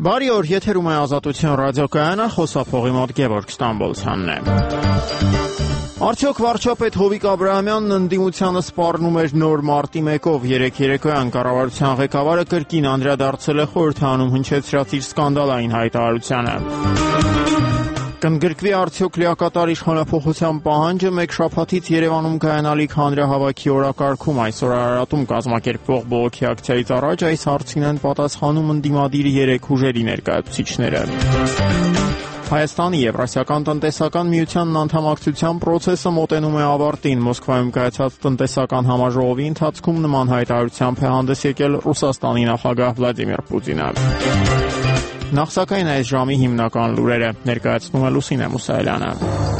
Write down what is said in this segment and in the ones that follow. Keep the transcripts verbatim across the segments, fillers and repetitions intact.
Բարի օր, եթերում է Ազատություն ռադիոկայանը, խոսափողի մոտ Գևորգ Ստամբոլցյանն է։ Արդյոք վարչապետ Հովիկ Աբրահամյանն ընդդիմությանը սպառնում էր նոր մարտի մեկով։ Երեկ երեկոյան կառավարության ղեկավարը կրկին անդրադարձել է խորհրդարանում հնչեցրած իր սկանդալային հայտարարությանը։ Կընդգրկվի արդյոք լիակատար իշխանափոխության պահանջը մեկ շաբաթից Երևանում կայանալիք հանրահավաքի օրակարգում այսօր Արարատում կազմակերպվող բողոքի ակցիայից առաջ այս հարցին են պատասխանում ընդդիմադիր երեք ուժերի ներկայացուցիչները։ Հայաստանի Եվրասիական տնտեսական միությանն անդամակցության պրոցեսը մոտենում է ավարտին։ Մոսկվայում կայացած տնտեսական համաժողովի ընթացքում նման հայտարարությամբ է հանդես եկել Ռուսաստանի նախագահ Վլադիմիր Պուտինը։ Նախ սակայն այս ժամի հիմնական լուրերը ներկայացնում է Լուսինե Մուսայելյանը։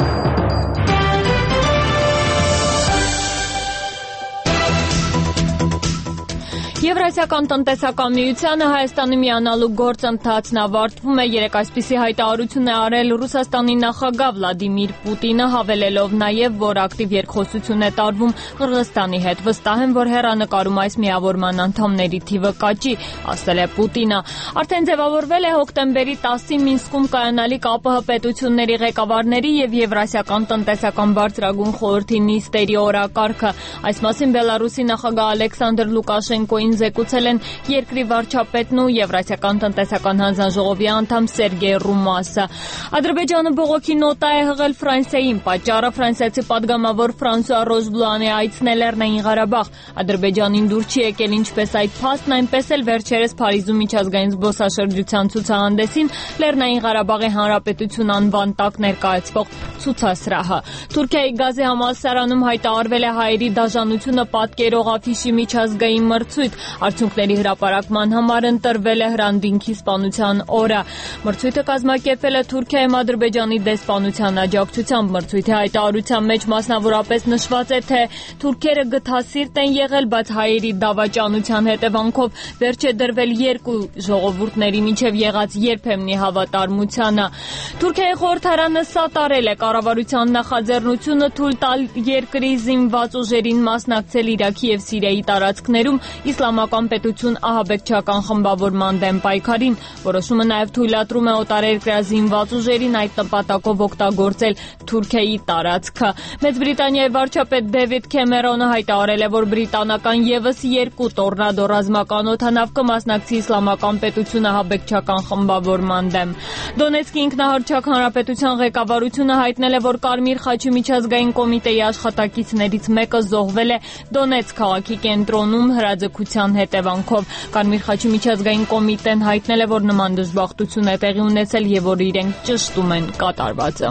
Եվրասիական տնտեսական միությանը Հայաստանի միանալու գործընթացն ավարտվում է։ Երեկ այսպիսի հայտարարություն է արել Ռուսաստանի նախագահ Վլադիմիր Պուտինը, հավելելով նաև, որ ակտիվ երկխոսություն է տարվում Қырғызստանի հետ։ Վստահ եմ, որ հեռանկարում այս միավորման անդամների թիվը կաճի, ասել է Պուտինը։ Արդեն ձևավորվել է հոկտեմբերի տասին Մինսկում կայանալիք ԱՊՀ պետությունների ղեկավարների եւ Եվրասիական տնտեսական բարձրագույն խորհրդի նիստերի օրակարգը։ Այս մասին Բելարուսի նախագահ Ալեքսանդր Լուկաշենկոին զեկուցել են երկրի վարչապետն ու Եվրասիական տնտեսական հանձնաժողովի անդամ Սերգեյ Ռումասը։ Ադրբեջանը բողոքի նոտա է հղել Ֆրանսիային։ Պատճառը ֆրանսիացի падգամավոր Ֆրանսուଆ Ռոժբլուանի այցն է Լեռնային Ղարաբաղ։ Ադրբեջանին դուր չի եկել ինչպես այդ փաստն, այնպես էլ վերջերս Փարիզում միջազգային զբոսաշրջության ցուցահանդեսին Լեռնային Ղարաբաղի Հանրապետություն անվան տակ ներկայացվող ցուցասրահը։ Թուրքիայի գազի համալսարանում հայտարարվել է հայերի դաժանությունը պատկերող աֆիշի միջազգային մրցույթ։ Արդյունքների հրապարակման համար ընտրվել է Հրանդինքի սպանության օրը։ Մրցույթը կազմակերպվել է Թուրքիայում Ադրբեջանի դեսպանության աջակցությամբ։ Մրցույթի հայտարարության մեջ մասնավորապես նշված է, թե թուրքերը գթասիրտ են եղել, բայց հայերի դավաճանության հետևանքով վերջ է դրվել երկու ժողովուրդների միջև եղած երբեմնի հավատարմությանը։ Թուրքիայի խորհրդարանը սատարել է կառավարության նախաձեռնությունը թույլ տալ երկրի զինված ուժերին մասնակցել Իրաքի եւ Սիրիայի տարածքներում Իսլամական պետություն ահաբեկչական խմբավորման դեմ պայքարին։ Որոշումը նաև թույլատրում է օտարերկրյա զինված ուժերին այդ նպատակով օգտագործել Թուրքիայի տարածքը։ Մեծ Բրիտանիայի վարչապետ Դեվիդ Քեմերոնը հայտարարել է, որ բրիտանական ևս երկու տորնադո ռազմական օդանավ կմասնակցի Իսլամական պետություն ահաբեկչական խմբավորման դեմ։ Դոնեցկի ինքնահռչակ հանրապետության ղեկավարությունը հայտնել է, որ Կարմիր խաչի միջազգային կոմիտեի աշխատակիցներից մեկը զոհվել է Դոնեցկ քաղաքի կենտրոնում հրաձգության հետևանքով։ Կարմիր խաչի միջազգային կոմիտեն հայտնել է, որ նման դժբախտություն է տեղի ունեցել եւ որ իրենք ճշտում են կատարվածը։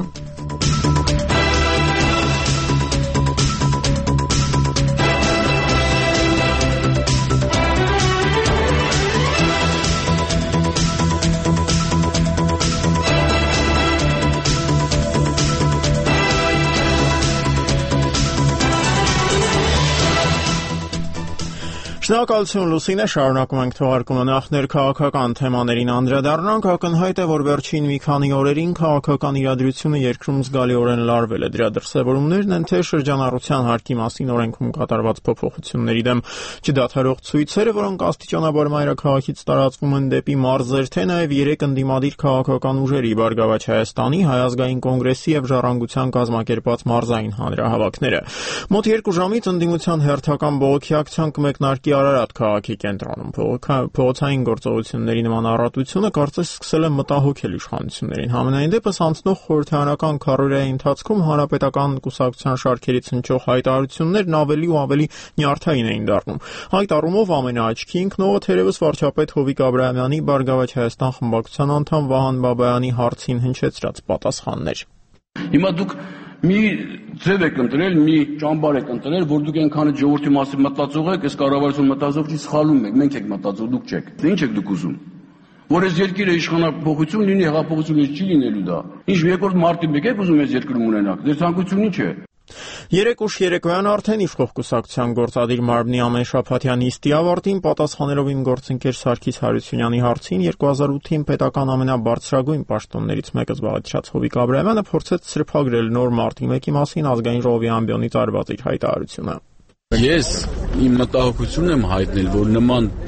Շնորհակալություն Լուսինե, շարունակում ենք թողարկումը նախ ներքաղաքական թեմաներին անդրադառնանք։ Ակնհայտ է, որ վերջին մի քանի օրերին քաղաքական իրադրությունը երկրում զգալիորեն լարվել է։ Դրա դրսևորումներն են թե շրջանառության հարկի մասին օրենքում կատարված փոփոխությունների դեմ չդադարող ցույցերը, որոնք աստիճանաբար մայրաքաղաքից տարածվում են դեպի մարզեր, թե նաև երեք ընդդիմադիր քաղաքական ուժերի՝ Բարգավաճ Հայաստանի, Հայ ազգային կոնգրեսի եւ Ժառանգության կազմակերպած մարզային հանրահավաքները։ Մոտ երկու ժամից ընդդիմության հերթական բողոքի ակցիան կմեկնարկի Արարատ քաղաքի կենտրոնում։ Փողոցային գործողությունների նման առատությունը կարծես սկսել է մտահոգել իշխանություններին։ Համենայն դեպս անցնող խորհրդարանական քառօրյայի ընթացքում հանրապետական կուսակցության շարքերից հնչող հայտարարություններն ավելի ու ավելի նյարդային էին դառնում։ Այդ առումով ամենաաչքի ընկնողը թերևս վարչապետ Հովիկ Աբրահամյանի Բարգավաճ Հայաստան խմբակցության անդամ Վահան Բաբայանի հարցին հնչեցրած պատասխաններ։ Հիմա դուք մի ձև եք ընտրել, մի ճամբար եք ընտրել, որ դուք այնքան ժողովրդի մասին մտածող եք, այս կառավարություն մտածող չի, սխալվում եք, մենք եք մտածող, դուք չեք։ Ինչ եք դուք ուզում։ Որ այս երկիրը իշխանափոխություն լինի, հեղափոխություն չի լինելու դա։ Ինչ երկրորդ մարտի մեկ եք ուզում այս երկրում ունենաք։ Ձեր ցանկությունը ինչ է։ Երեք ուշ երեկոյան արդեն իշխող կուսակցության գործադիր մարմնի ամենշաբաթյա նիստի ավարտին պատասխանելով իմ գործընկեր Սարգիս Հարությունյանի հարցին երկու հազար ութին պետական ամենաբարձրագույն պաշտոններից մեկը զբաղեցրած Հովիկ Աբրահամյանը փորձեց սրբագրել նոր մարտի մեկի մասին ազգային ժողովի ամբիոնից արված իր հայտարարությունը։ Ես իմ մտահոգությունն եմ հայտնել, որ նման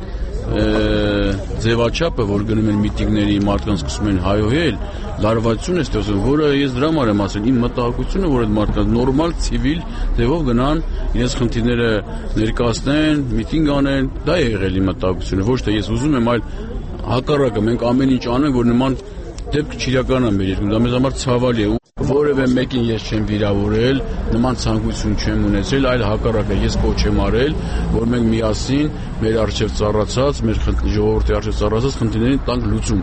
ձևաչափը, որ գնում են միտինգների, մարդկանց սկսում են հայհոյել, լարվածություն է ստեղծում, որը ես դրա համար եմ ասել, իմ մտահոգությունը, որ այդ մարդկանց նորմալ, ցիվիլ ձևով գնան, իրենց խնդիրները ներկայացնեն, միտինգ անեն, դա է եղել իմ մտահոգությունը, ոչ թե ես ուզում եմ, այլ հակառակը, մենք ամեն ինչ անենք, որ նման դեպք չիրականանա մեր երկրում, դա մեզ համար ցավալի է։ Որևէ մեկին ես չեմ վիրավորել, նման ցանկություն չեմ ունեցել, այլ հակառակը ես կոչ եմ արել, որ մենք միասին մեր առջև ծառացած, մեր ժողովրդի առջև ծառացած խնդիրներին տանք լուծում։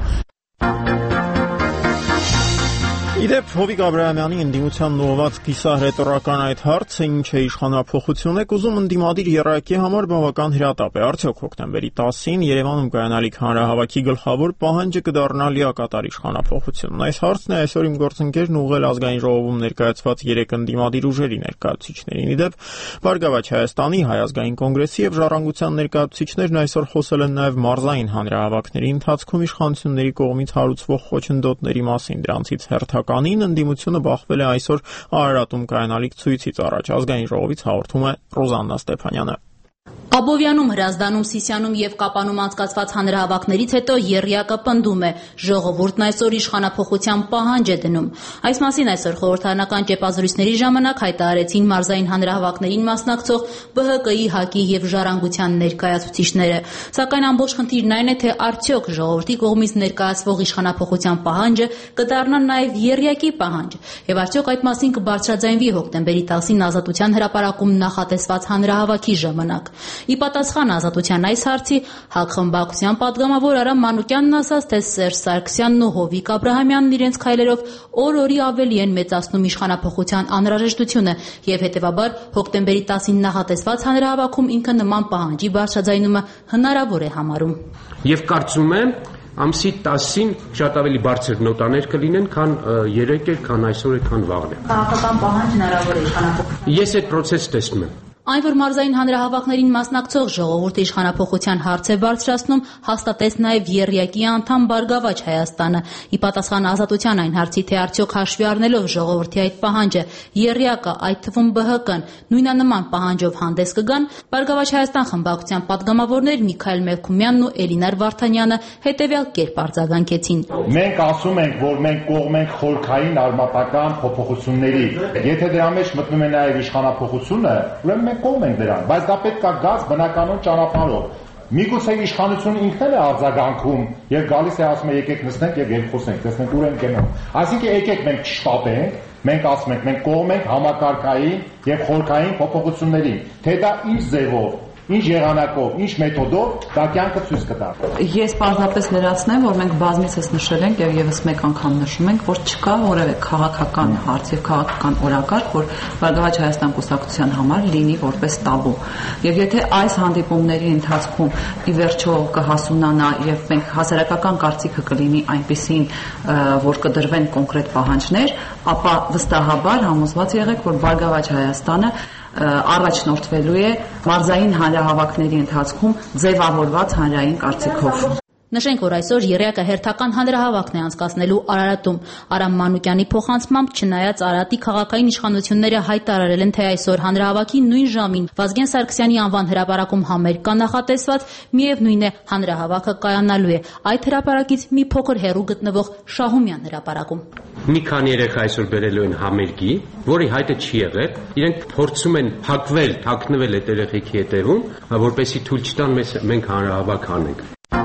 Իդեպ Հովիկ Աբրահամյանի ընդդիմության նոված կիսահրետորական այդ հարցը ինչ է իշխանափոխություն եք ուզում ընդդիմադիր եռակի համար բավական հրատապ է։ Արդյոք հոկտեմբերի տասին Երևանում կայանալիք հանրահավաքի գլխավոր պահանջը կդառնա լիակատար իշխանափոխությունն։ Այս հարցն է այսօր իմ գործընկերն ուղղել ազգային ժողովում ներկայացված երեք ընդդիմադիր ուժերի ներկայացուցիչներին։ Իդեպ Բարգավաճ Հայաստանի, Հայ ազգային կոնգրեսի եւ Ժառանգության ներկայացուցիչներն այսօր խոսել են նաեւ մարզային հանրահավաքների ընթացքում իշխանությունների կողմից հարուցվող խոչընդոտների մասին, դրանցից հերթականին ընդդիմությունը բախվել է այսօր Արարատում կայանալիք ցույցից առաջ։ Ազգային ժողովից հաղորդում է Ռոզաննա Ստեփանյանը։ Աբովյանում, Հրազդանում, Սիսիանում եւ Կապանում անցկացված հանրահավաքներից հետո ԵՌԵԱԿ-ը պնդում է, ժողովուրդն այսօր իշխանափոխության պահանջ է դնում։ Այս մասին այսօր խորհրդարանական ճեպազրույցների ժամանակ հայտարարեցին մարզային հանրահավաքներին մասնակցող ԲՀԿ-ի, ՀԱԿ-ի եւ Ժառանգության ներկայացուցիչները։ Սակայն ամբողջ խնդիրն այն է, թե արդյոք ժողովրդի կողմից ներկայացվող իշխանափոխության պահանջը կդառնա նաեւ ԵՌԵԱԿ-ի պահանջ, եւ արդյոք այդ մասին կբարձրաձայնվի հոկտեմբերի տասին Ազատության հրապարակում նախատեսված հանրահավաքի ժամանակ։ Ի պատասխան Ազատության այս հարցի ՀԱԿ խմբակցության պատգամավոր Արամ Մանուկյանն ասաց, թե Սերժ Սարգսյանն ու Հովիկ Աբրահամյանն իրենց քայլերով օր-օրի ավելի են մեծացնում իշխանափոխության անհրաժեշտությունը եւ հետեւաբար հոկտեմբերի տասին նախատեսված հանրահավաքում ինքը նման պահանջի բարձրաձայնումը հնարավոր է համարում։ Եվ կարծում եմ ամսի տասին շատ ավելի բարձր նոտաներ կլինեն, քան երեկ էր, քան այսօր է, քան վաղն է։ Քաղաքական պահանջ հնարավոր է իշխանափոխության։ Ես այդ process տեսնում եմ։ Այն, որ մարզային հանրահավաքներին մասնակցող ժողովուրդը իշխանափոխության հարց է բարձրացնում, հաստատեց նաև ԵՌԵԱԿ-ի անդամ Բարգավաճ Հայաստանը։ Ի պատասխան Ազատության այն հարցի, թե արդյոք հաշվի առնելով ժողովրդի այդ պահանջը, ԵՌԵԱԿ-ը, այդ թվում ԲՀԿ-ն, նույնանման պահանջով հանդես կգան, Բարգավաճ Հայաստան խմբակցության պատգամավորներ Միքայել Մելքումյանն ու Էլինար Վարդանյանը հետևյալ կերպ արձագանքեցին։ Մենք ասում ենք, որ մենք կողմ ենք խորքային արմատական փոփոխությունների։ Եթե դրա մեջ մտնում է նաև իշխանափոխությունը, ուրեմն կողմ ենք դրան, բայց դա պետք է գազ բնականոն ճանապարհով։ Միգուցե իշխանությունը ինքն էլ է արձագանքում եւ գալիս է ասում է եկեք նստենք եւ երկխոսենք, տեսնենք ուր են գնում։ Այսինքն եկեք մենք չշտապենք, մենք ասում ենք մենք կողմ ենք համակարգային եւ խորքային փոփոխությունների, թե դա ինչ ձևով, ինչ եղանակով, ինչ մեթոդով դա կյանքը ցույց կտա։ Ես պարզապես լրացնեմ, որ մենք բազմիցս նշել ենք եւ եւս մեկ անգամ նշում ենք, որ չկա որևէ քաղաքական հարց եւ քաղաքական օրակարգ, որ Բարգավաճ Հայաստան կուսակցության համար լինի որպես տաբու։ Եվ եթե այս հանդիպումների ընթացքում ի վերջո կհասունանա եւ մենք հասարակական կարծիքը կլինի այնպեսին, որ կդրվեն կոնկրետ պահանջներ, ապա վստահաբար համոզված եղեք, որ Բարգավաճ Հայաստանը առաջնորդվելու է մարզային հանրահավաքների ընթացքում ձևավորված հանրային կարծիքով։ Նշենք, որ այսօր ԵՌԵԱԿ-ը հերթական հանրահավաքն է անցկացնելու Արարատում։ Արամ Մանուկյանի փոխանցմամբ, չնայած Արարատի քաղաքային իշխանությունները հայտարարել են, թե այսօր հանրահավաքի նույն ժամին Վազգեն Սարգսյանի անվան հրապարակում համերգ կա նախատեսված, միևնույն է հանրահավաքը կայանալու է այդ հրապարակից մի փոքր հեռու գտնվող Շահումյան հրապարակում։ Մի քանի երեխա այսօր բերելու են համերգի, որի հայտը չի եղել, իրենք փորձում են փակվել, թաքնվել այդ երեխեքի հետևում, որպեսզի թույլ չտան մենք հանրահավաք անենք։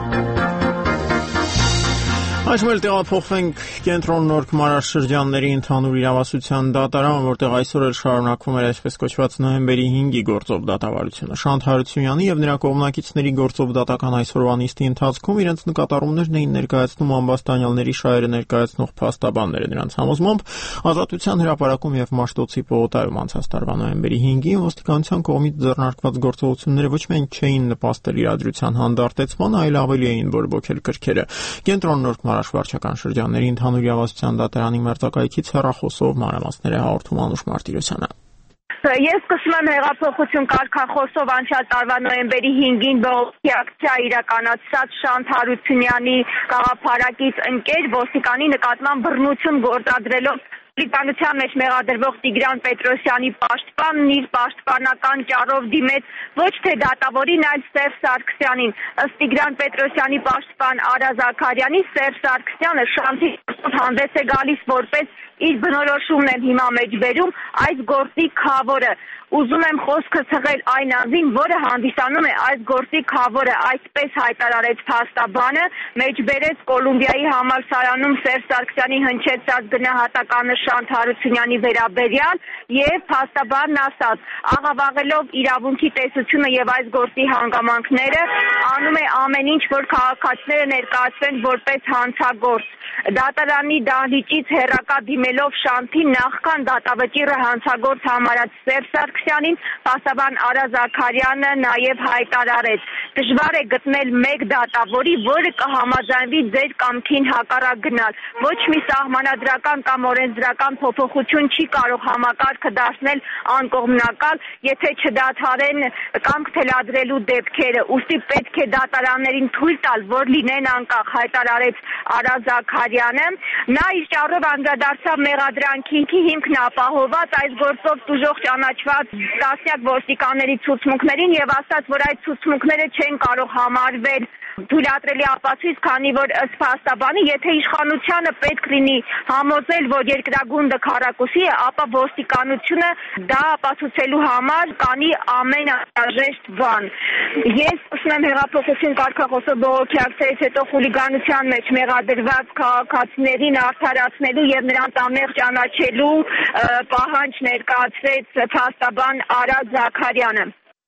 Այժմ էլ տեղափոխվենք կենտրոն Նորք մարզաշրջանների ընդհանուր իրավասության դատարան, որտեղ այսօր էլ շարունակվում էր այսպես կոչված նոյեմբերի հինգի գործով դատավարությունը։ Շանթ Հարությունյանի եւ նրա կողմնակիցների գործով դատական այսօրվա նիստի ընթացքում իրենց նկատառումներն էին ներկայացնում ամբաստանյալների շահերը ներկայացնող փաստաբանները։ Նրանց համոզմամբ Ազատության հրապարակում եւ Մաշտոցի պողոտայում անցած տարվա նոյեմբերի հինգին ոստիկանության կողմից ձեռնարկված գործողությունները ոչ միայն չէին նպաստել իրադրության հանդարտեցման, այլ ավելի էին բորբոքել կրքերը։ Կենտրոն Նորք վարչական շրջանների ընդհանուր իրավասության դատարանի մերձակայքից հեռախոսով մանրամասներ է հաղորդում Անուշ Մարտիրոսյանը։ Ես սկսում եմ հեղափոխություն կարգախոսով անցյալ տարվա նոյեմբերի հինգին բողոքի ակցիա իրականացած Շանթ Հարությունյանի գաղափարակից ընկեր ոստիկանի նկատմամբ բռնություն գործադրելով Լիբանության մեջ մեղադրվող Տիգրան Պետրոսյանի պաշտպանն իր պաշտպանական ճառով դիմեց ոչ թե դատավորին, այլ Սերժ Սարգսյանին։ Ըստ Տիգրան Պետրոսյանի պաշտպան Արա Զաքարյանի, Սերժ Սարգսյանը շանթի հանդես է գալիս որպես իր բնորոշումն եմ հիմա մեջբերում այս գործի քավորը։ Ուզում եմ խոսքը ցղել այն անձին, որը հանդիսանում է այս գործի քավորը, այսպես հայտարարեց փաստաբանը, մեջբերեց Կոլումբիայի համալսարանում Սերժ Սարգսյանի հնչեցած գնահատականնշան Հարությունյանի վերաբերյալ եւ փաստաբանն ասաց. աղավաղելով իրավունքի տեսությունը եւ այս գործի հանգամանքները, անում է ամեն ինչ, որ քաղաքացիները ներկայացվեն որպես հանցագործ։ Դատարանի դահլիճից հեռակա դիմելով շանթին նախքան դատավճիռը հանցագործ համարած Սերժ Սարգսյանին, փաստաբան Արա Զաքարյանը նաև հայտարարեց. դժվար է գտնել մեկ դատավորի, որը կհամաձայնվի ձեր կամքին հակառակ գնալ։ Ոչ մի սահմանադրական կամ օրենսդրական փոփոխություն չի կարող համակարգը դարձնել անկողմնակալ, եթե չդադարեն կամք թելադրելու դեպքերը։ Ուստի պետք է դատարաններին թույլ տալ, որ լինեն անկախ, հայտարարեց Արա Զաքարյանը։ Նա իր ճառով անդրադարձավ մեղադրանքի հիմքն ապահոված այս գործով տուժող ճանաչված տասնյակ ոստիկանների ցուցմունքներին եւ ասաց, որ այդ ցուցմունքները չեն կարող համարվել թույլատրելի ապացույց, քանի որ ըստ փաստաբանի, եթե իշխանությանը պետք լինի համոզել, որ երկրագունդը քառակուսի է, ապա ոստիկանությունը դա ապացուցելու համար կանի ամենաանհրաժեշտ բան։ Ես ասում եմ հեղափոխություն կարգախոսով բողոքի ակցիայից հետո խուլիգանության մեջ մեղադրված քաղաքացիներին արդարացնելու եւ նրանց ամեղ ճանաչելու պահանջ ներկայացրեց փաստաբան Արա Զաքարյանը։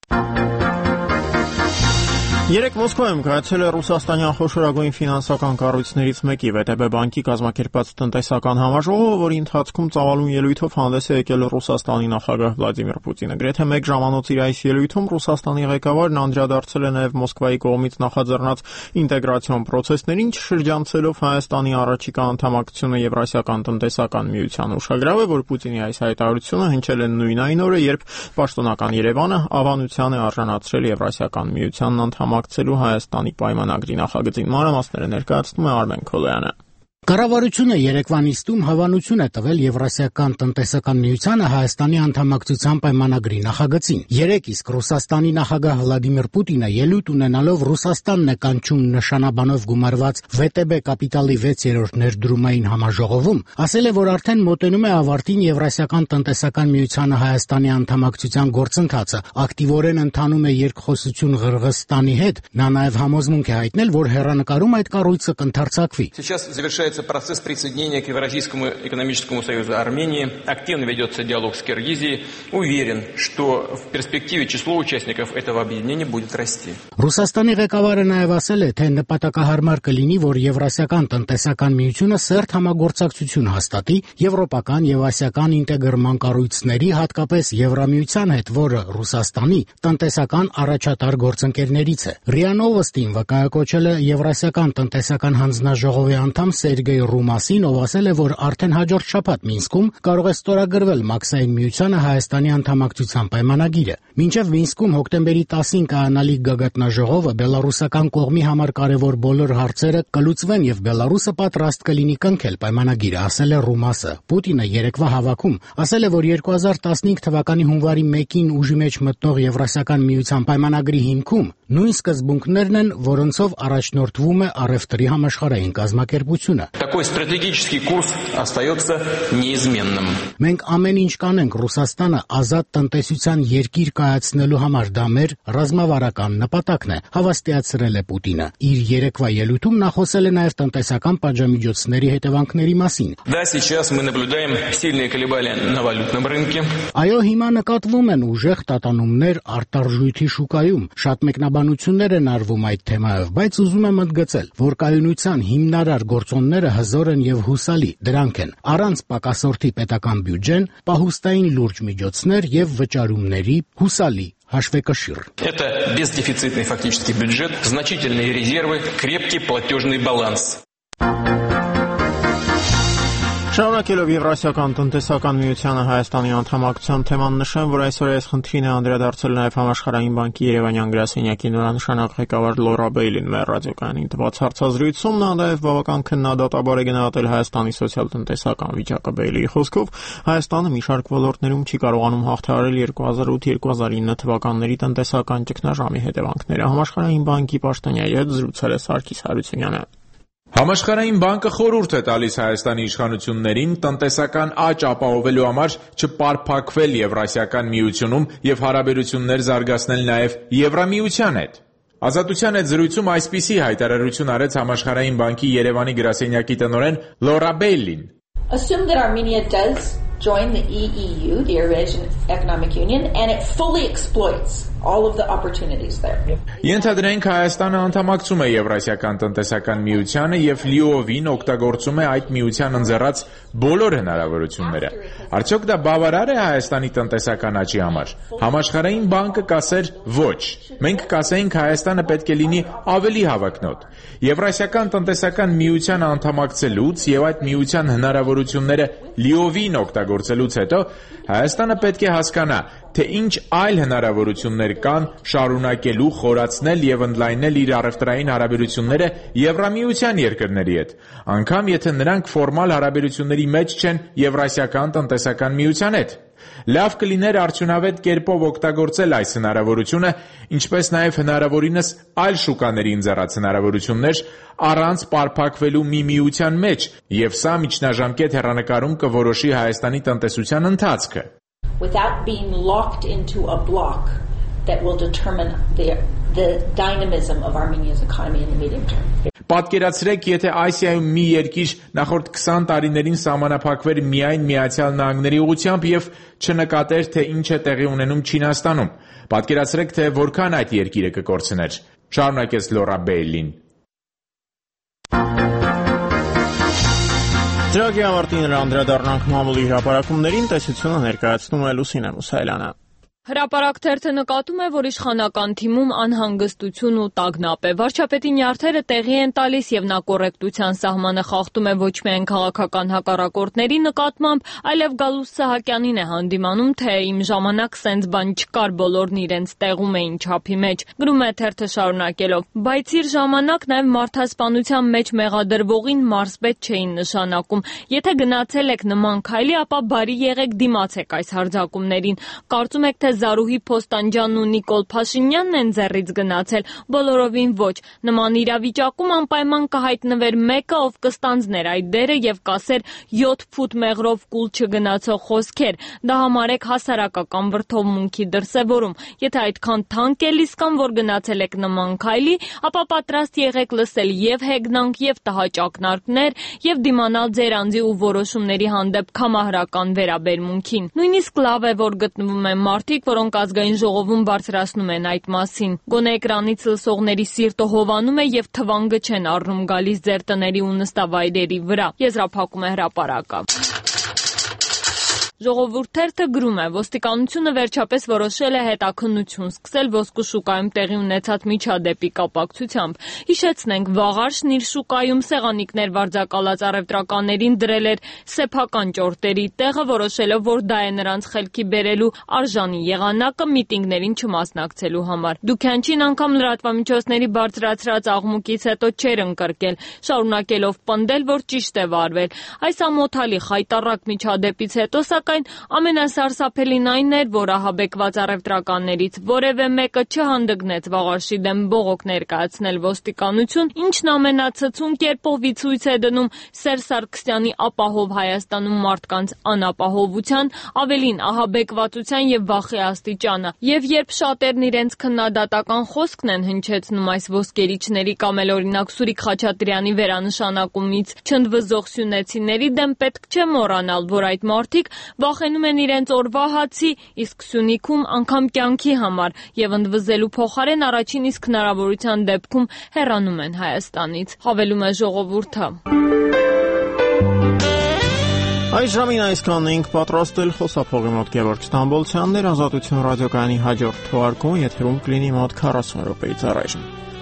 Երեք Մոսկվայում կայացել է ռուսաստանյան խոշորագույն ֆինանսական կառույցներից մեկի վե տե բե բանկի կազմակերպած տնտեսական համաժողովը, որի ընթացքում ծավալուն ելույթով հանդես է եկել Ռուսաստանի նախագահ Վլադիմիր Պուտինը։ Գրեթե մեկ ժամանոց իր այս ելույթում Ռուսաստանի ղեկավարն անդրադարձել է նաև Մոսկվայի կողմից նախաձեռնած ինտեգրացիոն պրոցեսներին, շրջանցելով Հայաստանի առաջիկա անդամակցությունը Եվրասիական տնտեսական միության։ Ուշագրավ է, որ Պուտինի այս հայտարարությունը հնչել է նույն այն օրը, երբ պաշտոնական Երևանը ավանության է արժանացրել Եվրասիական միությանն անդամակցելու Հայաստանի պայմանագրի նախագծին։ Մանրամասները ներկայացնում է Արմեն Քոլոյանը։ Կառավարությունը երեկվա նիստում հավանություն է տվել Եվրասիական տնտեսական միությանը Հայաստանի անդամակցության պայմանագրի նախագծին։ Երեկ իսկ Ռուսաստանի նախագահ Վլադիմիր Պուտինը ելույթ ունենալով Ռուսաստանն է կանչում նշանաբանով գումարված վե տե բե կապիտալի վեցերորդ ներդրումային համաժողովում, ասել է, որ արդեն մոտենում է ավարտին Եվրասիական տնտեսական միությանը Հայաստանի անդամակցության գործընթացը, ակտիվորեն ընթանում է երկխոսություն Ղրղըզստանի հետ։ Նա նաև համոզմունք է հայտնել, որ հեռանկարում այդ կառույցը կընդարձակվի։ Процесс присоединения к Евразийскому экономическому союзу Армении. Активно ведется диалог с Киргизией. Уверен, что в перспективе число участников этого объединения будет расти. Ռուսաստանի ղեկավարը նաև ասել է, թե նպատակահարմար կլինի, որ Եվրասիական տնտեսական միությունը սերտ համագործակցություն հաստատի եվրոպական եւ ասիական ինտեգրման կառույցների, հատկապես Եվրամիության հետ, որը Ռուսաստանի տնտեսական առաջատար գործընկերներից է։ ՌԻԱ Նովոստին վկայակոչել է Եվրասիական տնտեսական հանձնաժողովի անդամ Սերգեյ Ռումասին, ով ասել է, որ արդեն հաջորդ շաբաթ Մինսկում կարող է ստորագրվել Մաքսային միությանը Հայաստանի անդամակցության պայմանագիրը։ Մինչև Մինսկում հոկտեմբերի տասին կայանալիք գագաթնաժողովը բելարուսական կողմի համար կարևոր բոլոր հարցերը կլուծվեն եւ Բելարուսը պատրաստ կլինի կնքել պայմանագիրը, ասել է Ռումասը։ Պուտինը երեկվա հավաքում ասել է, որ երկու հազար տասնհինգ թվականի հունվարի մեկին ուժի մեջ մտնող Եվրասիական միության պայմանագրի հիմքում նույն սկզբունքներն են, որոնցով առաջնորդվում է առևտրի համաշխարհային կազմակերպությունը։ Такой стратегический курс остается неизменным. Մենք ամեն ինչ կանենք Ռուսաստանը ազատ տնտեսության երկիր կայացնելու համար, դա մեր ռազմավարական նպատակն է, հավաստիացրել է Պուտինը։ Իր երեկվա ելույթում նա խոսել է նաև տնտեսական պատժամիջոցների հետևանքների մասին։ Да, сейчас мы наблюдаем сильные колебания на валютном рынке. Այո, հիմա նկատվում են ուժեղ տատանումներ արտարժույթի շուկայում։ Շատ մեկնաբանություններ են արվում այդ թեմայով, բայց ուզում եմ ընդգծել, որ կայունության հիմնարար գործոնները հզոր են եւ հուսալի, դրանք են առանց պակասորթի պետական բյուջեն, պահուստային լուրջ միջոցներ եւ վճարումների հուսալի հաշվեկշիռ։ Это бездефицитный фактический бюджет, значительные резервы, крепкий платежный баланс. Շարունակելով Եվրասիական տնտեսական միությանը Հայաստանի անդամակցության թեման նշեմ, որ այսօր այս խնդրին է անդրադարձել նաև Համաշխարհային բանկի Երևանյան գրասենյակի նորանշանակ ղեկավար Լորա Բեյլին մեր ռադիոկայանին տված հարցազրույցում նա նաև բավական քննադատաբար է գնահատել Հայաստանի սոցիալ-տնտեսական վիճակը։ Բեյլիի խոսքով Հայաստանը մի շարք ոլորտներում չի կարողանում հաղթահարել երկու հազար ութ երկու հազար ինը թվականների տնտեսական ճգնաժամի հետևանքները։ Համաշխարհային բանկի պաշտոնյայի հետ զրուցել է Սարգիս Հարությունյանը։ Համաշխարհային բանկը խորհուրդ է տալիս Հայաստանի իշխանություններին տնտեսական աճ ապահովելու համար չպարփակվել Եվրասիական միությունում եւ հարաբերություններ զարգացնել նաեւ Եվրամիության հետ։ Ազատության հետ զրույցում այսպիսի հայտարարություն արեց Համաշխարհային բանկի Երևանի գրասենյակի տնօրեն Լորա Բեյլին։ Assume that Armenia does join the E E U, the Eurasian Economic Union, and it fully exploits all of the opportunities there. Ենթադրենք Հայաստանը անդամակցում է Եվրասիական տնտեսական միությանը եւ լիովին օգտագործում է այդ միության ընձեռած բոլոր հնարավորությունները։ Արդյոք դա բավարար է Հայաստանի տնտեսական աճի համար։ Համաշխարհային բանկը կասեր ոչ։ Մենք կասեինք Հայաստանը պետք է լինի ավելի հավակնոտ։ Եվրասիական տնտեսական միությանը անդամակցելուց եւ այդ միության հնարավորությունները լիովին օգտագործելուց հետո Հայաստանը պետք է հասկանա, թե ինչ այլ հնարավորություններ կան շարունակելու, խորացնել եւ ընդլայնել իր առևտրային հարաբերությունները Եվրամիության երկրների հետ, անգամ եթե նրանք ֆորմալ հարաբերությունների մեջ չեն Եվրասիական տնտեսական միության հետ։ Լավ կլիներ արդյունավետ կերպով օգտագործել այս հնարավորությունը, ինչպես նաև հնարավորինս այլ շուկաների ընձեռած հնարավորություններ առանց պարփակվելու մի միության մեջ, եւ սա միջնաժամկետ հեռանկարում կորոշի Հայաստանի տնտեսության ընթացքը։ Without being locked into a block that will determine the the dynamism of Armenia's economy in the medium term. Պատկերացրեք, եթե Ասիայում մի երկիր նախորդ քսան տարիներին սահմանափակվեր միայն Միացյալ Նահանգների ուղղությամբ եւ չնկատեր, թե ինչ է տեղի ունենում Չինաստանում։ Պատկերացրեք, թե որքան այդ երկիրը կկորցներ։ Շարունակեց Լորա Բեյլին։ Դրագի ավարտին անդրադառնանք մամուլի հրապարակումներին, տեսությունը ներկայացնում է Լուսինե Մուսայելյանը։ Հրապարակ թերթը նկատում է, որ իշխանական թիմում անհանգստություն ու տագնապ է։ Վարչապետի նյարդերը տեղի են տալիս եւ նա կոռեկտության սահմանը խախտում է ոչ միայն քաղաքական հակառակորդների նկատմամբ, այլև Գալուստ Սահակյանին է հանդիմանում, թե իմ ժամանակ սենց բան չկար, բոլորն իրենց տեղում էին չափի մեջ։ Գրում է թերթը շարունակելով. բայց իր ժամանակ նաեւ մարդասպանության մեջ մեղադրվողին մարզպետ չէին նշանակում։ Եթե գնացել եք նման քայլի, ապա բարի եղեք դիմացեք այս հարձակումներին։ Կարծում եք, թե Զարուհի Փոստանջյանն ու Նիկոլ Փաշինյանն են ձեռից գնացել, բոլորովին ոչ։ Նման իրավիճակում անպայման կհայտնվեր մեկը, ով կստանձներ այդ դերը եւ կասեր յոթ ֆուտ մեղրով կուլ չգնացող խոսքեր։ Դա համարեք հասարակական վրդովմունքի դրսևորում։ Եթե այդքան թանկ է լիսկան, որ գնացել եք նման քայլի, ապա պատրաստ եղեք լսել եւ հեգնանք, եւ տհաճ ակնարկներ, եւ դիմանալ ձեր անձի ու որոշումների հանդեպ կամահրական վերաբերմունքին։ Նույնիսկ լավ է, որ գտնվում են մարդիկ, որոնք ազգային ժողովում բարձրացնում են այդ մասին։ Գոնե էկրանից լսողների սիրտը հովանում է եւ թվանգը չեն առնում գալիս ձեր տների ու նստավայրերի վրա։ Եզրափակում է հրապարակը։ Ժողովուրդ թերթը գրում է. ոստիկանությունը վերջապես որոշել է հետաքննություն սկսել ոսկու շուկայում տեղի ունեցած միջադեպի կապակցությամբ։ Հիշեցնենք, վաղարշն իր շուկայում սեղանիկներ վարձակալած առևտրականներին դրել էր սեփական ճորտերի տեղը, որոշելով, որ դա է նրանց խելքի բերելու արժանի եղանակը միտինգներին չմասնակցելու համար։ Դուքյանչին անգամ լրատվամիջոցների բարձրացրած աղմուկից հետո չէր ընկրկել, շարունակելով պնդել, որ ճիշտ է վարվել։ Այս ամոթալի խայտառակ միջադեպից հետո սակայն ամենասարսափելին այն էր, որ ահաբեկված առևտրականներից որևէ մեկը չհանդգնեց վաղարշի դեմ բողոք ներկայացնել ոստիկանություն, ինչն ամենացցուն կերպով ի ցույց է դնում Սերժ Սարգսյանի ապահով Հայաստանում մարդկանց անապահովության, ավելին ահաբեկվածության եւ վախի աստիճանը։ Եվ երբ շատերն իրենց քննադատական խոսքն են հնչեցնում այս ոսկերիչների կամ էլ օրինակ Սուրիկ Խաչատրյանի վերանշանակումից չընդվզող սյունեցիների դեմ, պետք չէ մոռանալ, որ այդ մարդիկ վախենում են իրենց օրվա հացի, իսկ Սյունիքում անգամ կյանքի համար եւ ընդվզելու փոխարեն առաջին իսկ հնարավորության դեպքում հեռանում են Հայաստանից, հավելում է ժողովուրդը։ Այս ժամին այսքանն էինք պատրաստել, խոսափողի մոտ Գևորգ Ստամբոլցյանն էր, Ազատություն ռադիոկայանի հաջորդ թողարկումը եթերում կլինի մոտ քառասուն րոպեից առաջ։